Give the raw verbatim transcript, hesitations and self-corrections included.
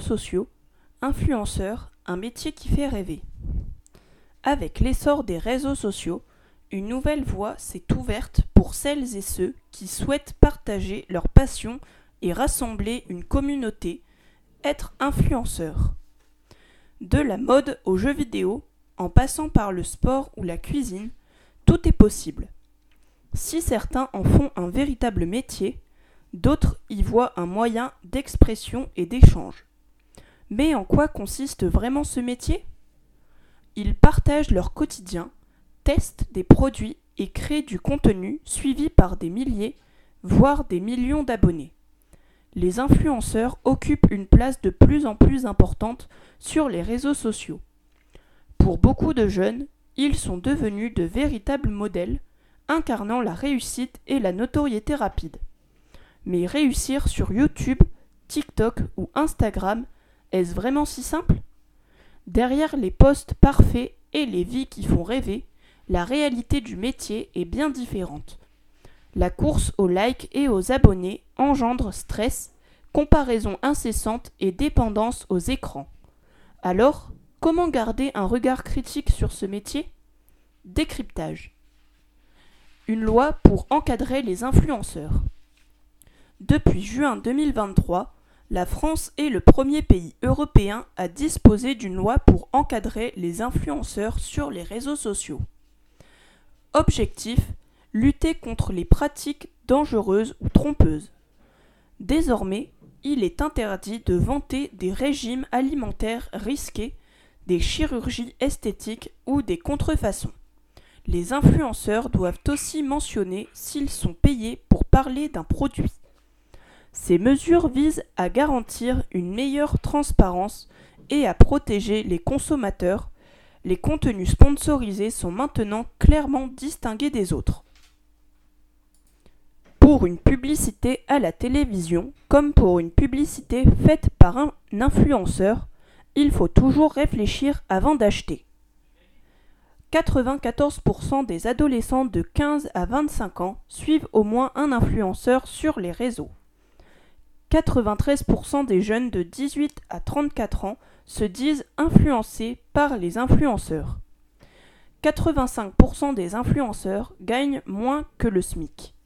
sociaux, influenceur, un métier qui fait rêver. Avec l'essor des réseaux sociaux, une nouvelle voie s'est ouverte pour celles et ceux qui souhaitent partager leur passion et rassembler une communauté, être influenceur. De la mode aux jeux vidéo, en passant par le sport ou la cuisine, tout est possible. Si certains en font un véritable métier, d'autres y voient un moyen d'expression et d'échange. Mais en quoi consiste vraiment ce métier ? Ils partagent leur quotidien, testent des produits et créent du contenu suivi par des milliers, voire des millions d'abonnés. Les influenceurs occupent une place de plus en plus importante sur les réseaux sociaux. Pour beaucoup de jeunes, ils sont devenus de véritables modèles, incarnant la réussite et la notoriété rapide. Mais réussir sur YouTube, TikTok ou Instagram, est-ce vraiment si simple ? Derrière les posts parfaits et les vies qui font rêver, la réalité du métier est bien différente. La course aux likes et aux abonnés engendre stress, comparaison incessante et dépendance aux écrans. Alors, comment garder un regard critique sur ce métier ? Décryptage. Une loi pour encadrer les influenceurs. Depuis juin deux mille vingt-trois, la France est le premier pays européen à disposer d'une loi pour encadrer les influenceurs sur les réseaux sociaux. Objectif : lutter contre les pratiques dangereuses ou trompeuses. Désormais, il est interdit de vanter des régimes alimentaires risqués, des chirurgies esthétiques ou des contrefaçons. Les influenceurs doivent aussi mentionner s'ils sont payés pour parler d'un produit. Ces mesures visent à garantir une meilleure transparence et à protéger les consommateurs. Les contenus sponsorisés sont maintenant clairement distingués des autres. Pour une publicité à la télévision, comme pour une publicité faite par un influenceur, il faut toujours réfléchir avant d'acheter. quatre-vingt-quatorze pour cent des adolescents de quinze à vingt-cinq ans suivent au moins un influenceur sur les réseaux. quatre-vingt-treize pour cent des jeunes de dix-huit à trente-quatre ans se disent influencés par les influenceurs. quatre-vingt-cinq pour cent des influenceurs gagnent moins que le SMIC.